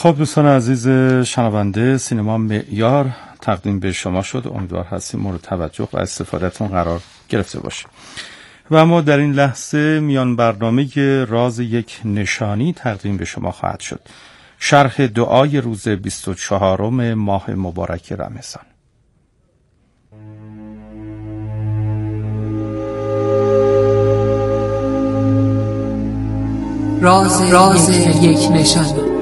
خب دوستان عزیز شنونده، سینما معیار تقدیم به شما شد. امیدوار هستیم مورد توجه و استفادهتون قرار گرفته باشه. و اما در این لحظه میان برنامه راز یک نشانی تقدیم به شما خواهد شد. شرح دعای روز 24 ماه مبارک رمضان. راز یک نشانی.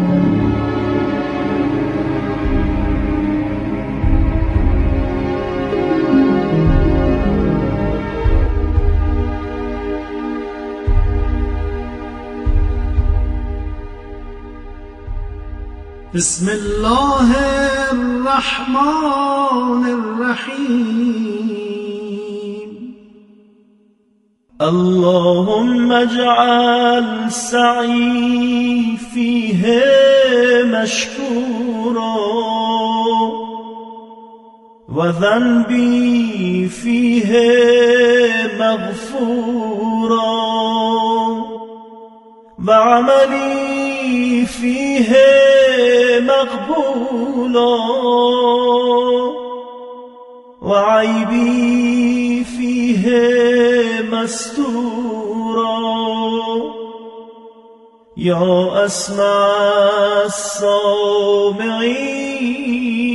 بسم الله الرحمن الرحیم. اللهم اجعل سعی فیه مشکورا و ذنبی فیه مغفورا و عملی فیه مقبولا و عیبی فیه مستورا یا اسمع السامعین.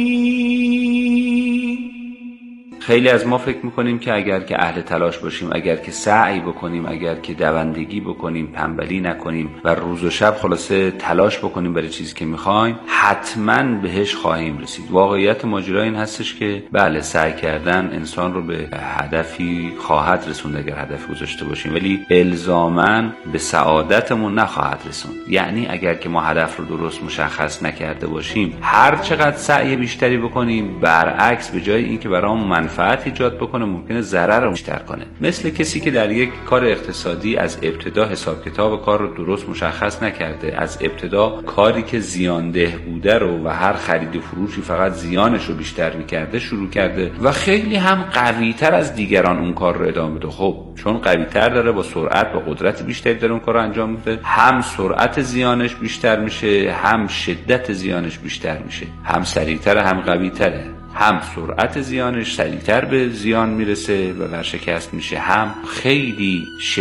خیلی از ما فکر میکنیم که اگر که اهل تلاش باشیم، اگر که سعی بکنیم، اگر که دوندگی بکنیم، تنبلی نکنیم و روز و شب خلاصه تلاش بکنیم برای چیزی که میخوایم، حتما بهش خواهیم رسید. واقعیت ماجرا این هستش که بله، سعی کردن انسان رو به هدفی خواهد رسوند اگر هدفی گذاشته باشیم، ولی الزاماً به سعادتمون نخواهد رسوند. یعنی اگر که ما هدف رو درست مشخص نکرده باشیم، هر چقدر سعی بیشتری بکنیم، برعکس به جای اینکه برامون منفعت ایجاد بکنه ممکنه ضرر رو بیشتر کنه. مثل کسی که در یک کار اقتصادی از ابتدا حساب کتاب کار رو درست مشخص نکرده، از ابتدا کاری که زیانده بوده رو و هر خرید و فروشی فقط زیانش رو بیشتر میکرده شروع کرده و خیلی هم قوی‌تر از دیگران اون کار رو ادامه بده. خب چون قوی‌تر داره، با سرعت و قدرت بیشتری داره اون کار رو انجام میده، هم سرعت زیانش بیشتر میشه، هم شدت زیانش بیشتر میشه، هم سریعتر هم قوی‌تره، هم سرعت زیانش سریعتر به زیان میرسه و ورشکست میشه، هم خیلی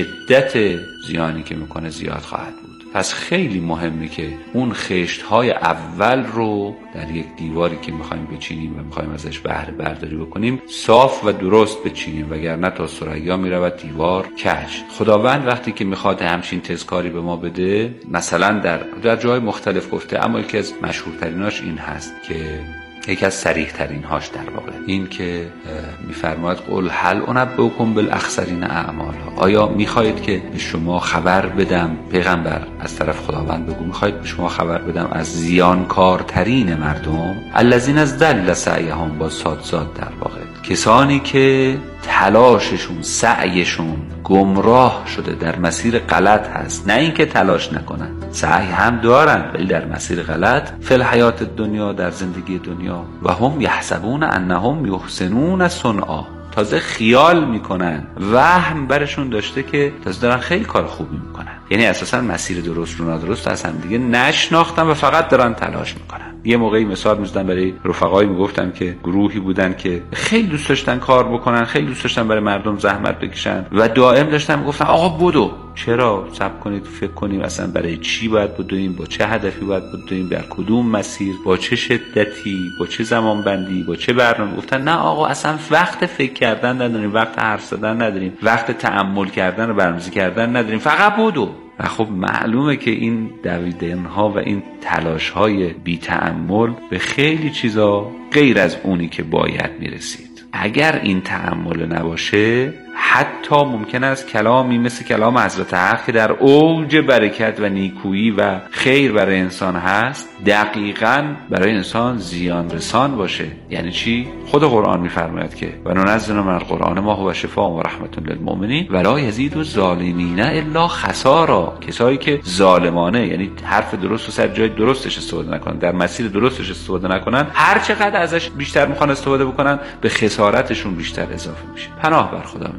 شدت زیانی که میکنه زیاد خواهد بود. پس خیلی مهمه که اون خشت‌های اول رو در یک دیواری که میخوایم بچینیم و میخوایم ازش بهره برداری بکنیم صاف و درست بچینیم، وگرنه تا ثریا میرود دیوار کج. خداوند وقتی که میخواد همچین تذکاری به ما بده، مثلا در جای مختلف گفته، اما یکی از مشهورتریناش این هست که یکی از صریح ترین هاش در واقع این که میفرماید قل هل انبئکم بالاخسرین اعمالا. آیا میخواهید که به شما خبر بدم، پیغمبر از طرف خداوند بگو، میخواهید به شما خبر بدم از زیانکارترین مردم؟ الذین ضل سعیهم، با صاد در واقع کسانی که تلاششون، سعیشون گمراه شده، در مسیر غلط هست. نه اینکه تلاش نکنن، سعی هم دارن ولی در مسیر غلط، فی الحیات دنیا، در زندگی دنیا، و هم یحسبون انهم یحسنون صنعا، تازه خیال میکنن، وهم برشون داشته که تازه دارن خیلی کار خوبی میکنن. یعنی اساسا مسیر درست رو نادرست از هم دیگه نشناختن و فقط دارن تلاش میکنن. یه موقعی مثال میزدم برای رفقایی، میگفتم که گروهی بودن که خیلی دوست داشتن کار بکنن، خیلی دوست داشتن برای مردم زحمت بکشن و دائم داشتن میگفتن آقا بدو، چرا؟ صبر کنید فکر کنیم اصلا برای چی باید بدویم، با چه هدفی باید بدویم، در کدوم مسیر، با چه شدتی، با چه زمان بندی، با چه برنامه. گفتن نه آقا اصلا وقت فکر کردن نداریم، وقت حرف زدن نداریم، وقت تأمل کردن و برنامه‌ریزی کردن نداریم، فقط بدو. و خب معلومه که این دویدن‌ها و این تلاش‌های بی تأمل به خیلی چیزا غیر از اونی که باید میرسید. اگر این تأمل نباشه، حتی ممکن است کلامی مثل کلام حضرت حق که در اوج برکت و نیکویی و خیر برای انسان هست، دقیقاً برای انسان زیان رسان باشه. یعنی چی؟ خود قرآن میفرماید که و ننزل من القرآن ما هو شفاء و رحمت للمؤمنین و لا یزید الظالمین الا خسارا. کسایی که ظالمانه، یعنی حرف درست و سر جای درستش استفاده نکنن، در مسیر درستش استفاده نکنن، هر چقدر ازش بیشتر میخوان استفاده بکنن، به خسارتشون بیشتر اضافه میشه. پناه بر خدا میبریم.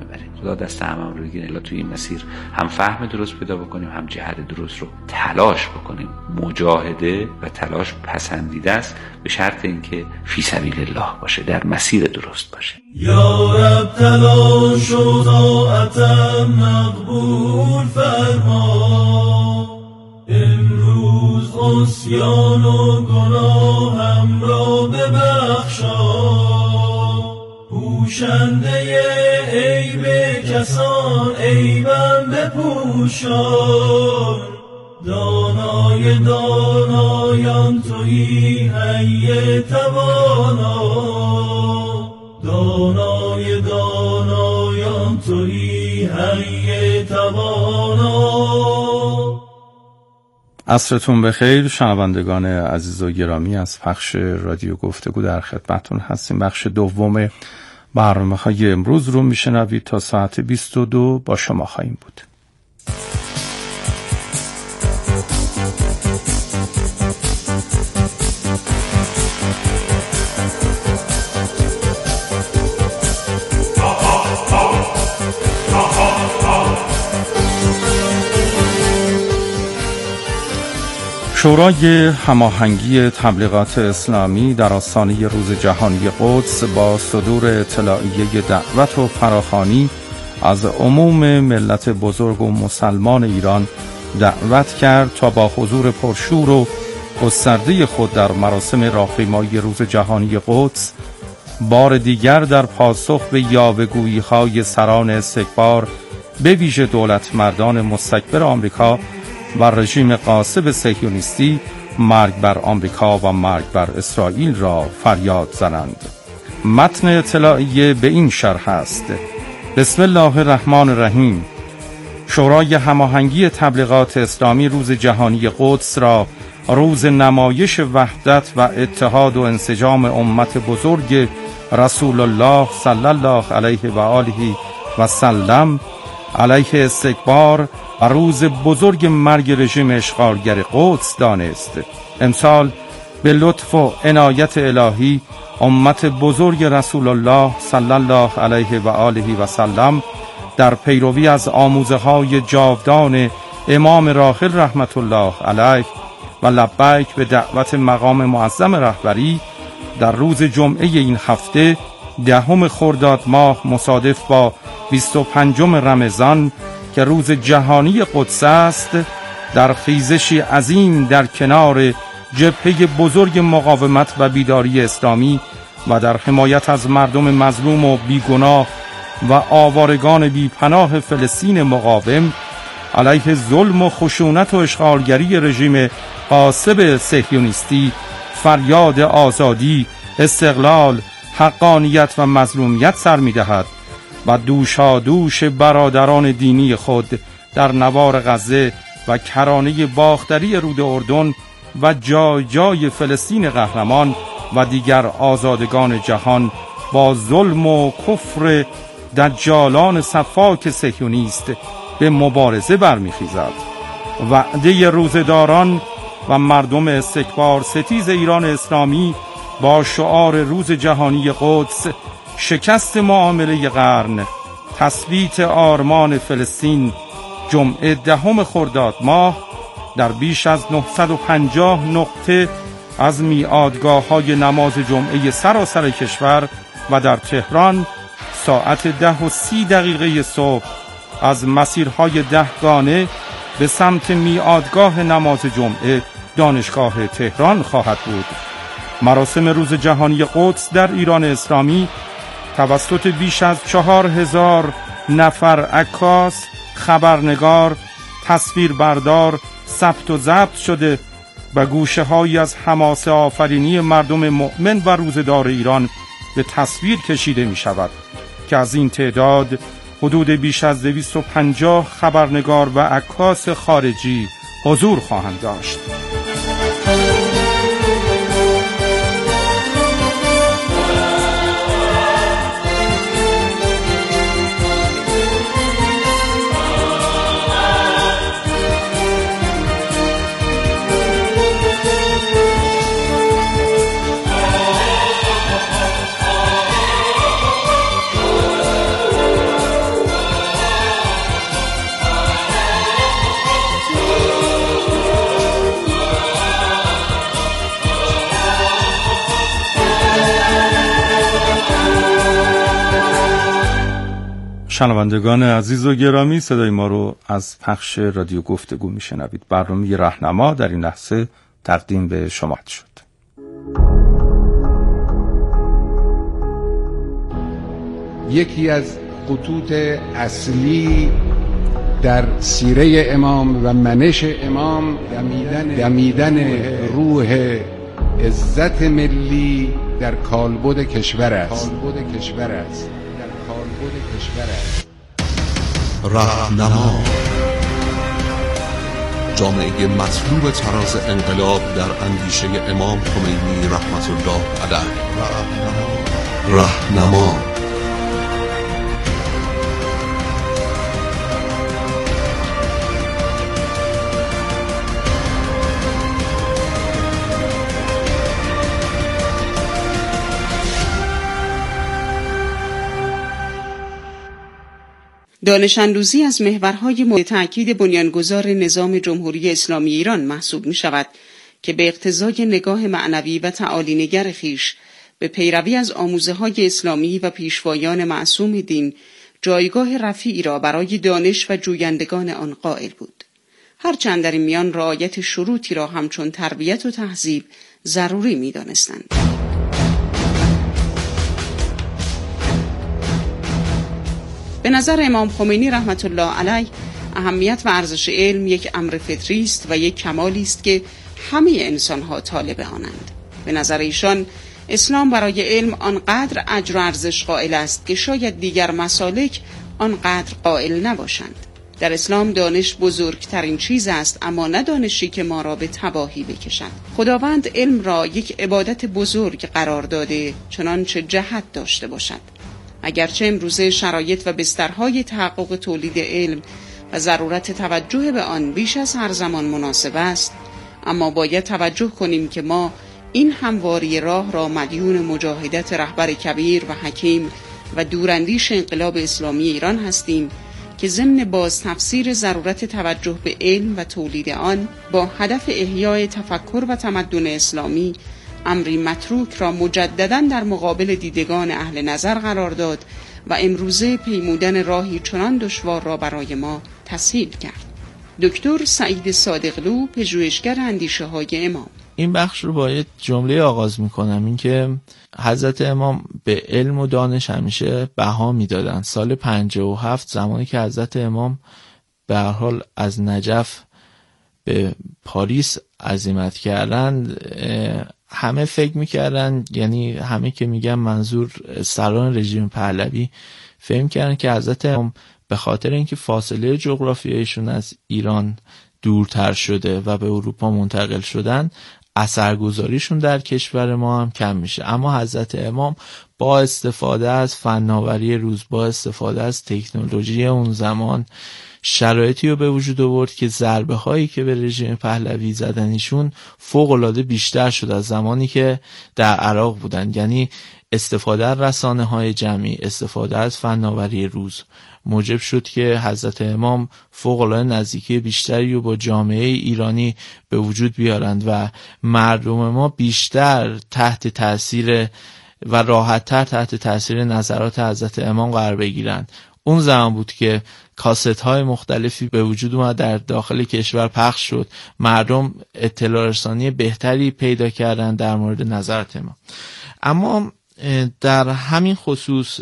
خدا دست هممون رو بگیره الا توی این مسیر هم فهم درست پیدا بکنیم، هم جهت درست رو تلاش بکنیم. مجاهده و تلاش پسندیده است به شرط اینکه فی سبیل الله باشه، در مسیر درست باشه. یا رب تلاش و طاعتم مقبول فرما، امروز عصیان و گناهم را ببخشا، پوشنده عیب کسان عیبم بپوشان، دانای دانایان تویی حی توانا، دانای دانایان تویی حی توانا. عصرتون بخیر شنوندگان عزیز و گرامی، از پخش رادیو گفتگو در خدمتتون هستیم. بخش دوم برنامه‌های امروز رو میشنوید. تا ساعت 22 با شما خواهیم بود. شورای هماهنگی تبلیغات اسلامی در آستانه روز جهانی قدس با صدور اطلاعیه دعوت و فراخوانی از عموم ملت بزرگ و مسلمان ایران دعوت کرد تا با حضور پرشور و گسترده خود در مراسم راهپیمایی روز جهانی قدس بار دیگر در پاسخ به یاوه‌گویی‌های سران استکبار به ویژه دولتمردان مستکبر آمریکا و رژیم غاصب صهیونیستی مرگ بر آمریکا و مرگ بر اسرائیل را فریاد زنند. متن اطلاعیه به این شرح است: بسم الله الرحمن الرحیم. شورای هماهنگی تبلیغات اسلامی روز جهانی قدس را روز نمایش وحدت و اتحاد و انسجام امت بزرگ رسول الله صلی الله علیه و آله و سلم علیه استکبار و روز بزرگ مرگ رژیم اشغالگر قدس دانست. امسال به لطف و عنایت الهی امت بزرگ رسول الله صلی الله علیه و آله و سلم در پیروی از آموزه‌های جاودان امام راحل رحمت الله علیه و لبیک به دعوت مقام معظم رهبری در روز جمعه این هفته 10 خرداد ماه مصادف با 25 رمضان که روز جهانی قدس است، در خیزشی عظیم در کنار جبهه بزرگ مقاومت و بیداری اسلامی و در حمایت از مردم مظلوم و بیگناه و آوارگان بیپناه فلسطین مقاوم علیه ظلم و خشونت و اشغالگری رژیم غاصب صهیونیستی فریاد آزادی، استقلال، حقانیت و مظلومیت سر می‌دهد و دوشادوش برادران دینی خود در نوار غزه و کرانه باختری رود اردن و جای جای فلسطین قهرمان و دیگر آزادگان جهان با ظلم و کفر دجالان صفاک صهیونیست به مبارزه برمیخیزد. وعده روزداران و مردم استکبار ستیز ایران اسلامی با شعار روز جهانی قدس، شکست معامله قرن، تثبیت آرمان فلسطین، جمعه 10 خرداد ماه در بیش از 950 نقطه از میعادگاه‌های نماز جمعه سراسر کشور و در تهران ساعت 10:30 صبح از مسیرهای 10 گانه به سمت میعادگاه نماز جمعه دانشگاه تهران خواهد بود. مراسم روز جهانی قدس در ایران اسلامی توسط بیش از 4000 نفر عکاس، خبرنگار، تصویربردار ثبت و ضبط شده و گوشه‌هایی از حماسه آفرینی مردم مؤمن و روزدار ایران به تصویر کشیده می شود که از این تعداد حدود بیش از 250 خبرنگار و عکاس خارجی حضور خواهند داشت. شنوندگان عزیز و گرامی، صدای ما رو از پخش رادیو گفتگو میشنوید. برنامه راهنما در این لحظه تقدیم به شما شد. یکی از خطوط اصلی در سیره امام و منش امام دمیدن روح عزت ملی در کالبد کشور است. راهنما، جامعه مطلوب تراز انقلاب در اندیشه امام خمینی رحمت الله علیه. راهنما دانش‌اندوزی از محورهای مورد تأکید بنیانگذار نظام جمهوری اسلامی ایران محسوب می شود که به اقتضای نگاه معنوی و تعالی‌نگر خویش به پیروی از آموزه‌های اسلامی و پیشوایان معصوم دین جایگاه رفیعی را برای دانش و جویندگان آن قائل بود، هرچند در این میان رعایت شروطی را همچون تربیت و تهذیب ضروری می دانستند. به نظر امام خمینی رحمت الله علیه اهمیت و ارزش علم یک امر فطری است و یک کمالی است که همه انسان‌ها طالب آنند. به نظر ایشان اسلام برای علم آنقدر اجر و ارزش قائل است که شاید دیگر مسالک آنقدر قائل نباشند. در اسلام دانش بزرگترین چیز است، اما نه دانشی که ما را به تباهی بکشد. خداوند علم را یک عبادت بزرگ قرار داده، چنانچه جهت داشته باشد. اگرچه امروزه شرایط و بسترهای تحقق تولید علم و ضرورت توجه به آن بیش از هر زمان مناسب است، اما باید توجه کنیم که ما این همواری راه را مدیون مجاهدت رهبر کبیر و حکیم و دوراندیش انقلاب اسلامی ایران هستیم که ضمن باز تفسیر ضرورت توجه به علم و تولید آن با هدف احیای تفکر و تمدن اسلامی امری متروک را مجدداً در مقابل دیدگان اهل نظر قرار داد و امروزه پیمودن راهی چنان دشوار را برای ما تسهیل کرد. دکتر سعید صادقلو، پژوهشگر اندیشه های امام. این بخش رو با یه جمله آغاز میکنم، این که حضرت امام به علم و دانش همیشه بها میدادن. سال 57 زمانی که حضرت امام به هر حال از نجف به پاریس عزیمت کردن، همه فکر میکردن، یعنی همه که میگن منظور سران رژیم پهلوی، فهم کردن که حضرت امام به خاطر اینکه فاصله جغرافیایشون از ایران دورتر شده و به اروپا منتقل شدن، اثرگذاریشون در کشور ما هم کم میشه. اما حضرت امام با استفاده از فناوری روز، با استفاده از تکنولوژی اون زمان، شرایطی رو به وجود آورد که ضربه هایی که به رژیم پهلوی زدنشون فوق العاده بیشتر شد از زمانی که در عراق بودن. یعنی استفاده از رسانه های جمعی، استفاده از فناوری روز موجب شد که حضرت امام فوق العاده نزدیکی بیشتری رو با جامعه ایرانی به وجود بیارند و مردم ما بیشتر تحت تاثیر و راحت‌تر تحت تاثیر نظرات حضرت امام قرار بگیرند. اون زمان بود که کاست های مختلفی به وجود اومد، در داخل کشور پخش شد، مردم اطلاع رسانی بهتری پیدا کردن در مورد نظرات امام. اما در همین خصوص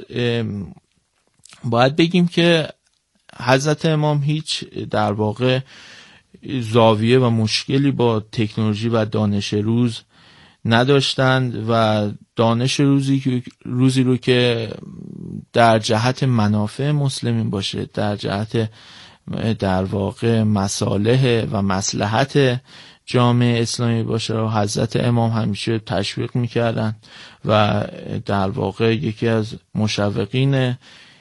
باید بگیم که حضرت امام هیچ در واقع زاویه و مشکلی با تکنولوژی و دانش روز نداشتند و دانش روزی رو که در جهت منافع مسلمین باشه، در جهت در واقع مصالح و مصلحت جامعه اسلامی باشه رو حضرت امام همیشه تشویق میکردن و در واقع یکی از مشوقین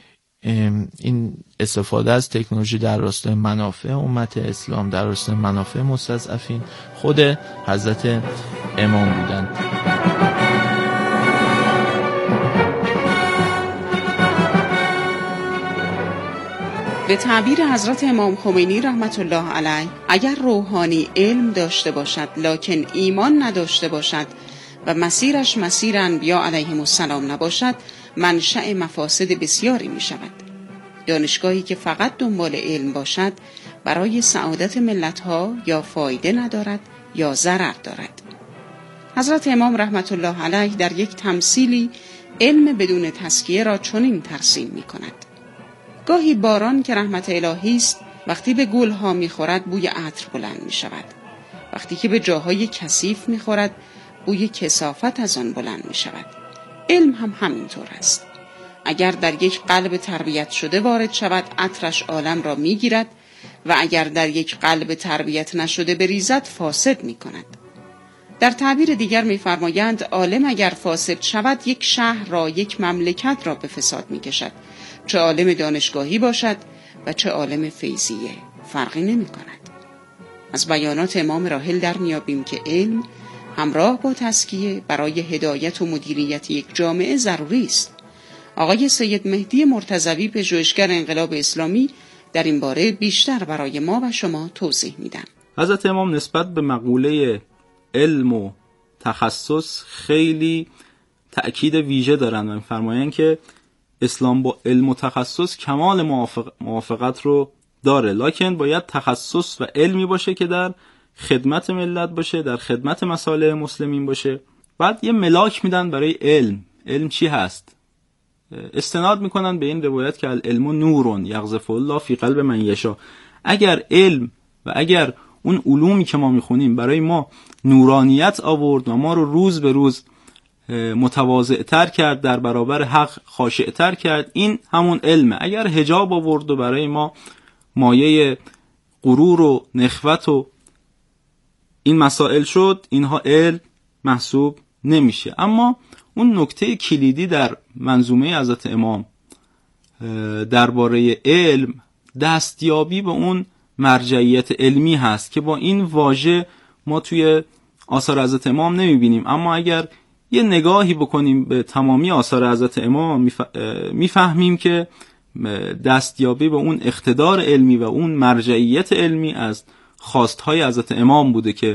این استفاده از تکنولوژی در راستای منافع امت اسلام، در راستای منافع مستضعفین، خود حضرت امام بودند. به تعبیر حضرت امام خمینی رحمت الله علیه، اگر روحانی علم داشته باشد لکن ایمان نداشته باشد و مسیرش مسیر انبیا علیهم السلام نباشد، منشأ مفاسد بسیاری می شود. دانشگاهی که فقط دنبال علم باشد برای سعادت ملت‌ها یا فایده ندارد یا ضرر دارد. حضرت امام رحمت الله علیه در یک تمثیلی علم بدون تزکیه را چنین ترسیم می‌کند: گاهی باران که رحمت الهی است وقتی به گلها می‌خورد بوی عطر بلند می‌شود، وقتی که به جاهای کثیف می‌خورد بوی کثافت از آن بلند می‌شود. علم هم همینطور است. اگر در یک قلب تربیت شده وارد شود عطرش عالم را می‌گیرد و اگر در یک قلب تربیت نشده بریزد فاسد می‌کند. در تعبیر دیگر می‌فرمایند عالم اگر فاسد شود یک شهر را، یک مملکت را به فساد می‌کشد، چه عالم دانشگاهی باشد و چه عالم فیضیه، فرقی نمی‌کند. از بیانات امام راحل در میابیم که علم همراه با تزکیه برای هدایت و مدیریت یک جامعه ضروری است. آقای سید مهدی مرتضوی پژوهشگر انقلاب اسلامی در این باره بیشتر برای ما و شما توضیح میدن. حضرت امام نسبت به مقوله علم و تخصص خیلی تأکید ویژه دارن و می‌فرمایند که اسلام با علم و تخصص کمال موافقت رو داره، لکن باید تخصص و علمی باشه که در خدمت ملت باشه، در خدمت مصالح مسلمین باشه. بعد یه ملاک میدن برای علم چی هست؟ استناد میکنن به این روایت که العلم نورون یقذف الله فی قلب من یشاء. اگر علم و اگر اون علومی که ما میخونیم برای ما نورانیت آورد و ما رو روز به روز متواضع‌تر کرد، در برابر حق خاشع‌تر کرد، این همون علمه. اگر حجاب آورد و برای ما مایه غرور و نخوت و این مسائل شد، اینها علم محسوب نمیشه. اما اون نکته کلیدی در منظومه حضرت امام درباره علم دستیابی به اون مرجعیت علمی هست که با این واژه ما توی آثار حضرت امام نمیبینیم، اما اگر یه نگاهی بکنیم به تمامی آثار حضرت امام میفهمیم که دستیابی به اون اقتدار علمی و اون مرجعیت علمی از خواستهای حضرت امام بوده که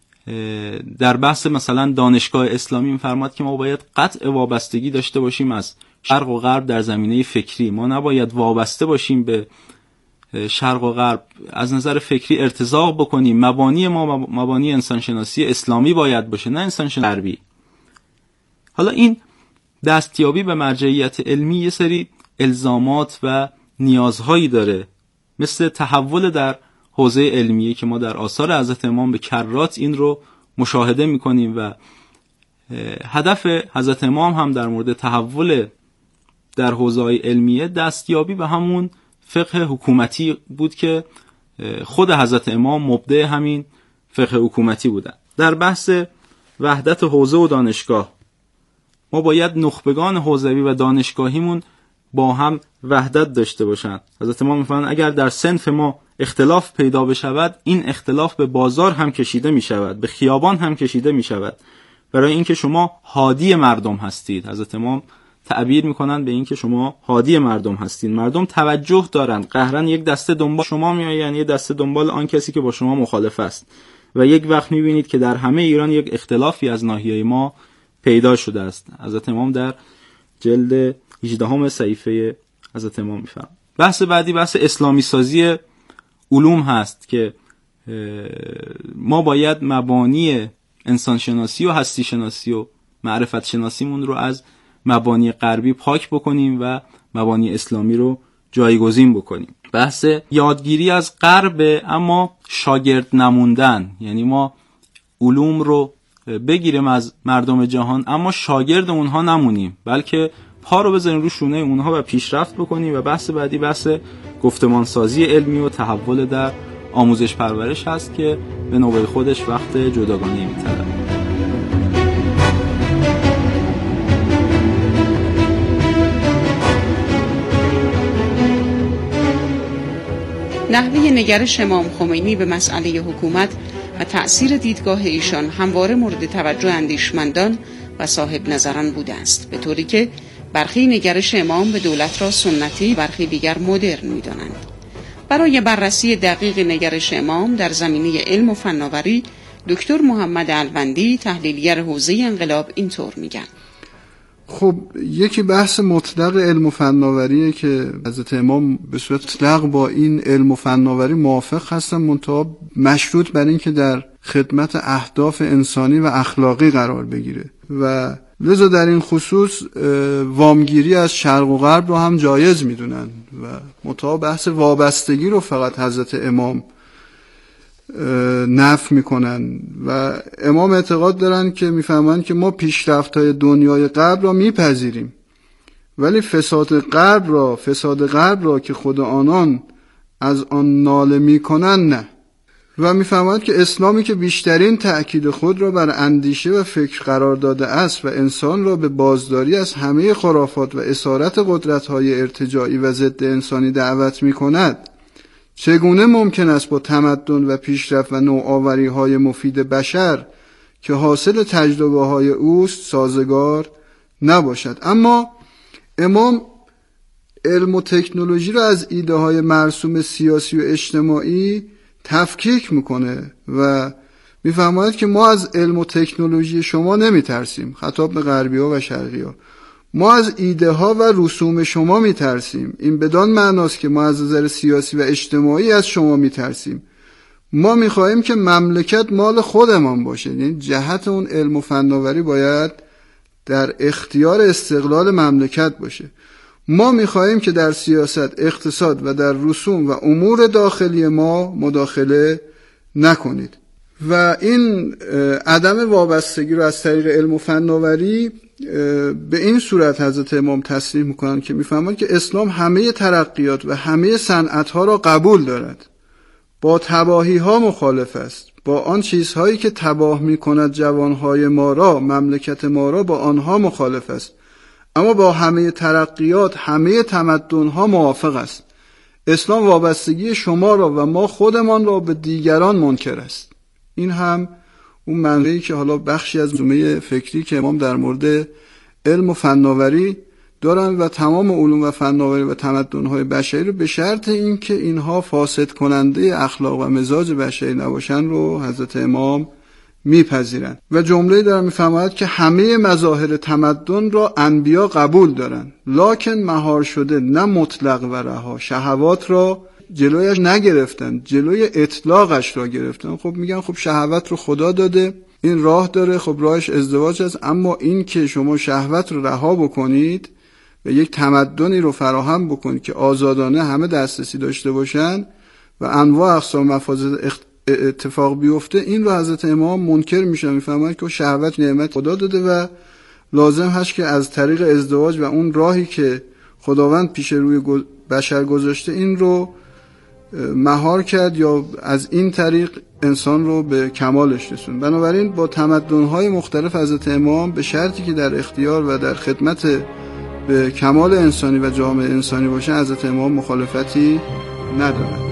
در بحث مثلا دانشگاه اسلامی می‌فرماد که ما باید قطع وابستگی داشته باشیم از شرق و غرب در زمینه فکری. ما نباید وابسته باشیم به شرق و غرب، از نظر فکری ارتزاق بکنیم. مبانی ما مبانی انسانشناسی اسلامی باید باشه، نه انسانشناسی غربی. حالا این دستیابی به مرجعیت علمی یه سری الزامات و نیازهایی داره، مثل تحول در حوزه علمیه که ما در آثار حضرت امام به کرات این رو مشاهده میکنیم و هدف حضرت امام هم در مورد تحول در حوزه علمیه دستیابی به همون فقه حکومتی بود که خود حضرت امام مبدع همین فقه حکومتی بودن. در بحث وحدت حوزه و دانشگاه ما باید نخبگان حوزوی و دانشگاهیمون با هم وحدت داشته باشند. حضرت امام می‌فرمایند اگر در صنف ما اختلاف پیدا بشود، این اختلاف به بازار هم کشیده می‌شود، به خیابان هم کشیده می‌شود، برای اینکه شما هادی مردم هستید. حضرت امام تعبیر می‌کنند به اینکه شما هادی مردم هستید. مردم توجه دارند، قهرن یک دسته دنبال شما میآیند، یک دسته دنبال آن کسی که با شما مخالف است و یک وقت می‌بینید که در همه ایران یک اختلافی از ناحیه ما پیدا شده است. حضرت امام در جلد 18 صحیفه حضرت امام می‌فرمایند. بحث بعدی بحث اسلامی سازی علوم هست که ما باید مبانی انسان شناسی و هستی شناسی و معرفت شناسیمون رو از مبانی غربی پاک بکنیم و مبانی اسلامی رو جایگزین بکنیم. بحث یادگیری از غرب اما شاگرد نموندن، یعنی ما علوم رو بگیریم از مردم جهان اما شاگرد اونها نمونیم، بلکه پا رو بزنیم رو شونه اونها و پیشرفت بکنیم. و بحث بعدی بحث گفتمانسازی علمی و تحول در آموزش پرورش هست که به نوبه خودش وقت جداگانه می‌طلبه. نحوه نگرش امام خمینی به مسئله حکومت و تأثیر دیدگاه ایشان همواره مورد توجه اندیشمندان و صاحب نظران بوده است، به طوری که برخی نگرش امام به دولت را سنتی، برخی دیگر مدرن می‌دانند. برای بررسی دقیق نگرش امام در زمینه علم و فناوری، دکتر محمد الوندی تحلیلگر حوزه انقلاب اینطور میگن: خب یکی بحث مطلق علم و فناوریه که حضرت امام به صورت مطلق با این علم و فناوری موافق هستن، منتها مشروط بر این که در خدمت اهداف انسانی و اخلاقی قرار بگیره و لذا در این خصوص وامگیری از شرق و غرب رو هم جایز میدونن و منتها بحث وابستگی رو فقط حضرت امام نفی میکنن و امام اعتقاد دارن که میفهمن که ما پیشرفت‌های دنیای غرب را میپذیریم ولی فساد غرب را که خود آنان از آن ناله میکنن نه، و میفهمند که اسلامی که بیشترین تأکید خود را بر اندیشه و فکر قرار داده است و انسان را به بازداری از همه خرافات و اسارت قدرت‌های ارتجاعی و ضد انسانی دعوت میکند، چگونه ممکن است با تمدن و پیشرفت و نوآوری‌های مفید بشر که حاصل تجربه‌های اوست سازگار نباشد؟ اما امام علم و تکنولوژی را از ایده‌های مرسوم سیاسی و اجتماعی تفکیک میکنه و میفهمد که ما از علم و تکنولوژی شما نمیترسیم، خطاب به غربی‌ها و شرقی‌ها، ما از ایده ها و رسوم شما میترسیم. این بدان معناست که ما از نظر سیاسی و اجتماعی از شما میترسیم. ما میخواهیم که مملکت مال خودمان باشه، یعنی جهت اون علم و فناوری باید در اختیار استقلال مملکت باشه. ما میخواهیم که در سیاست، اقتصاد و در رسوم و امور داخلی ما مداخله نکنید. و این عدم وابستگی رو از طریق علم و فناوری به این صورت حضرت امام تصریح میکنن که میفهمند که اسلام همه ترقیات و همه صنعت‌ها را قبول دارد، با تباهی‌ها مخالف است، با آن چیزهایی که تباه میکند جوانهای ما را، مملکت ما را، با آنها مخالف است، اما با همه ترقیات، همه تمدن‌ها موافق است. اسلام وابستگی شما را و ما خودمان را به دیگران منکر است. این هم اون منبعی که حالا بخشی از منظومه فکری که امام در مورد علم و فناوری دارن و تمام علوم و فناوری و تمدن‌های بشری رو به شرط این که اینها فاسد کننده اخلاق و مزاج بشری نباشن رو حضرت امام میپذیرن و جمله‌ای دارن میفرماید که همه مظاهر تمدن را انبیا قبول دارن، لکن مهار شده نه مطلق و رها، شهوات را جلویش نگرفتن، جلوی اطلاقش را گرفتن. خب میگن خب شهوت رو خدا داده، این راه داره، خب راهش ازدواج است، اما این که شما شهوت رو رها بکنید و یک تمدنی رو فراهم بکنید که آزادانه همه دسترسی داشته باشن و انواع اقسام مفاسد اتفاق بیفته، این رو حضرت امام منکر میشن، میفهمند که شهوت نعمت خدا داده و لازم هست که از طریق ازدواج و اون راهی که خداوند پیش روی بشر گذاشته این رو مهار کرد یا از این طریق انسان رو به کمالش رسوند. بنابراین با تمدن‌های مختلف حضرت امام به شرطی که در اختیار و در خدمت به کمال انسانی و جامعه انسانی باشه حضرت امام مخالفتی ندارند.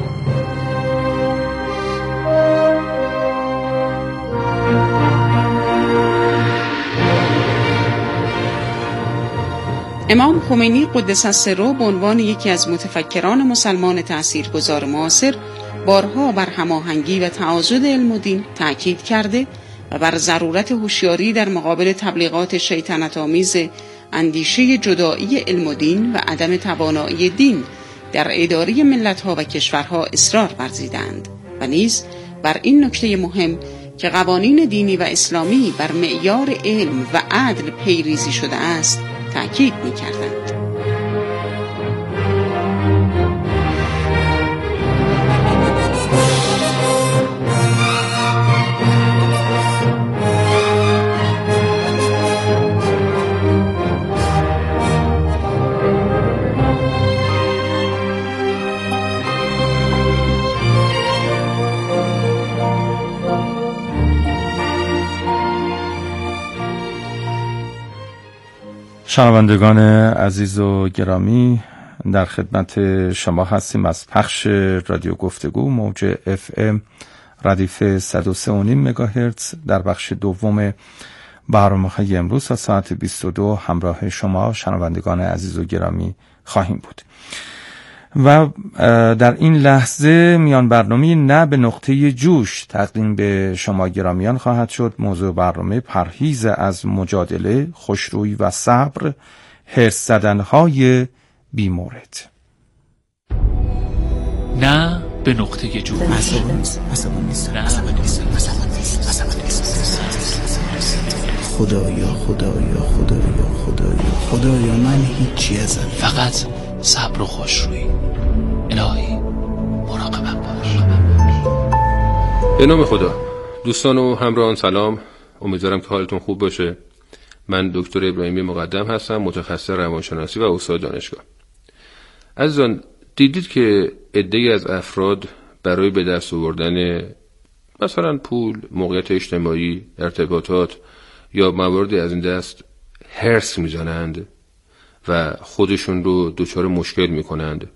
امام خمینی قدس السره به عنوان یکی از متفکران مسلمان تاثیرگذار معاصر بارها بر هماهنگی و تعاضد علم و دین تأکید کرده و بر ضرورت هوشیاری در مقابل تبلیغات شیطنت‌آمیز اندیشه جدایی علم و دین و عدم توانایی دین در اداره ملت‌ها و کشورها اصرار ورزیدند و نیز بر این نکته مهم که قوانین دینی و اسلامی بر معیار علم و عدل پیریزی شده است تأکید می‌کردند. شنوندگان عزیز و گرامی، در خدمت شما هستیم از پخش رادیو گفتگو موج FM ردیف 103.5 مگاهرتز در بخش دوم برنامه‌های امروز تا ساعت 22 همراه شما شنوندگان عزیز و گرامی خواهیم بود و در این لحظه میان برنامه نه به نقطه جوش تقدیم به شما گرامیان خواهد شد. موضوع برنامه پرهیز از مجادله، خوشرویی و صبر، حرص زدن‌های بی‌مورد. نه به نقطه جوش. خدایا خدایا خدایا خدایا خدایا من هیچی ازم، فقط صبر و خوشرویی. الهی مراقبم باش. به نام خدا. دوستان و همراهان سلام، امیدوارم که حالتون خوب باشه. من دکتر ابراهیمی مقدم هستم، متخصص روانشناسی و استاد دانشگاه. عزیزان، دیدید که عده‌ای از افراد برای به دست آوردن مثلا پول، موقعیت اجتماعی، ارتباطات یا مواردی از این دست حرص میزنند و خودشون رو دچار مشکل میکنند.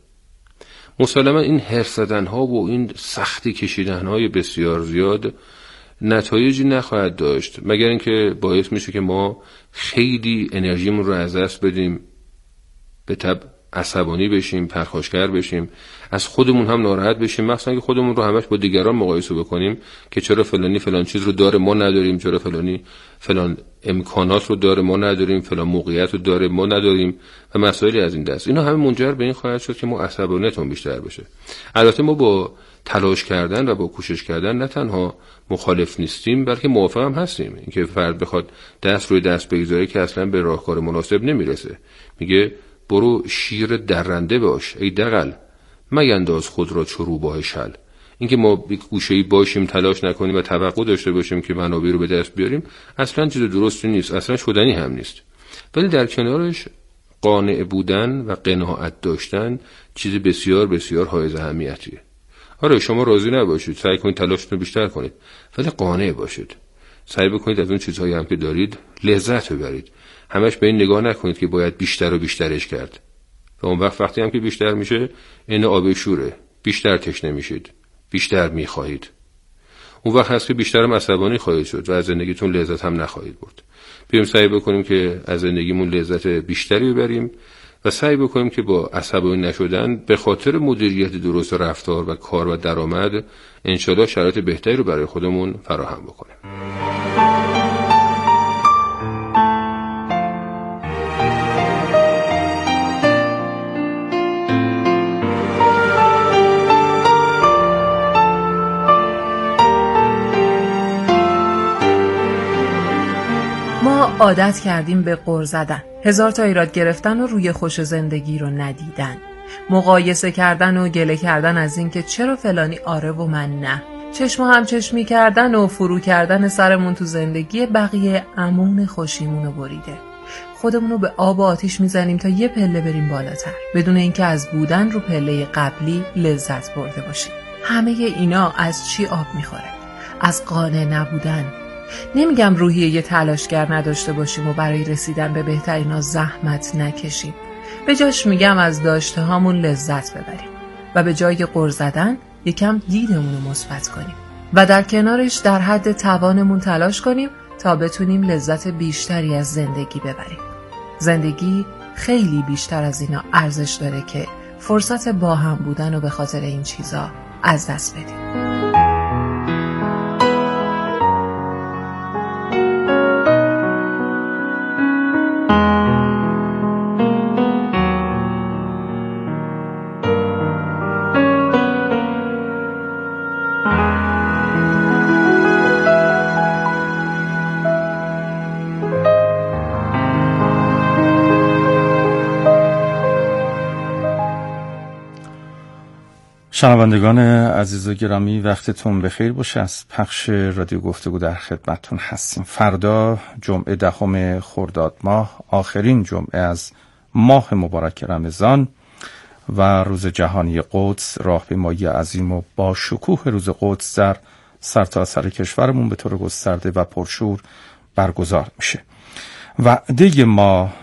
مسلما این حرص زدن‌ها و این سختی کشیدن‌های بسیار زیاد نتایجی نخواهد داشت، مگر اینکه باعث میشه که ما خیلی انرژیمون رو از دست بدیم، به تبع عصبانی بشیم، پرخاشگر بشیم، از خودمون هم ناراحت بشیم، مثلا که خودمون رو همش با دیگران مقایسه بکنیم که چرا فلانی فلان چیز رو داره ما نداریم، چرا فلانی فلان امکانات رو داره ما نداریم، فلان موقعیت رو داره ما نداریم و مسائلی از این دست. اینا همه منجر به این خواهد شد که ما عصبانیتمون بیشتر بشه. البته ما با تلاش کردن و با کوشش کردن نه تنها مخالف نیستیم بلکه موافق هم هستیم. اینکه فرد بخواد دست روی دست بگذاره که اصلا به راهکار مناسب نمیرسه. میگه برو شیر درنده باش ای دغل، مینداز خود را چو روباه شل. اینکه ما یک گوشه‌ای باشیم، تلاش نکنیم و توقع داشته باشیم که منابع رو به دست بیاریم اصلا چیز درستی نیست، اصلا شدنی هم نیست. ولی در کنارش قانع بودن و قناعت داشتن چیز بسیار بسیار حائز اهمیتیه. آره، شما راضی نباشید، سعی کنید تلاشتون رو بیشتر کنید، ولی قانع باشید. سعی بکنید از اون چیزهایی هم که دارید لذت ببرید. همش به این نگاه نکنید که باید بیشتر و بیشترش کرد. و اون وقتی هم که بیشتر میشه این آب شوره، بیشتر تشنه میشید، بیشتر میخواهید. اون وقت هست که بیشتر هم عصبانی خواهید شد و از زندگیتون لذت هم نخواهید برد. بیایم سعی بکنیم که از زندگیمون لذت بیشتری ببریم و سعی بکنیم که با عصبانی نشدن به خاطر مدیریت درست رفتار و کار و درآمد انشالله شرایط بهتری رو برای خودمون فراهم بکنیم. عادت کردیم به غر زدن، هزار تا ایراد گرفتن و روی خوش زندگی رو ندیدن، مقایسه کردن و گله کردن از این که چرا فلانی آره و من نه، چشم هم چشمی کردن و فرو کردن سرمون تو زندگی بقیه امون خوشیمونو بریده. خودمونو به آب و آتیش میزنیم تا یه پله بریم بالاتر بدون اینکه از بودن رو پله قبلی لذت برده باشیم. همه اینا از چی آب میخوره؟ از قانع نبودن. نمیگم روحیه تلاشگر نداشته باشیم و برای رسیدن به بهترینا زحمت نکشیم. به جاش میگم از داشته هامون لذت ببریم و به جای غر زدن یکم دیدمون رو مثبت کنیم و در کنارش در حد توانمون تلاش کنیم تا بتونیم لذت بیشتری از زندگی ببریم. زندگی خیلی بیشتر از اینا ارزش داره که فرصت با هم بودن و به خاطر این چیزا از دست بدیم. شنوندگان عزیز و گرامی، وقتتون بخیر باشه. از پخش رادیو گفتگو در خدمتتون هستیم. فردا جمعه 10 خرداد ماه، آخرین جمعه از ماه مبارک رمضان و روز جهانی قدس، راهپیمایی عظیم و با شکوه روز قدس در سرتاسر کشورمون به طور گسترده و پرشور برگزار میشه. وعده ما